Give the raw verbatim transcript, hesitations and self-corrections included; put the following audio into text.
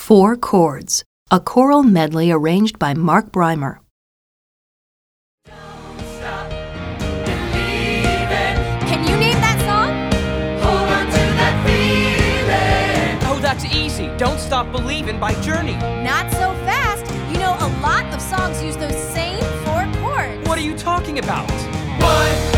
Four Chords, a choral medley arranged by Mark Breimer. Can you name that song? Hold on to that feeling. Oh, that's easy. Don't Stop Believin' by Journey. Not so fast. You know, a lot of songs use those same four chords. What are you talking about? One,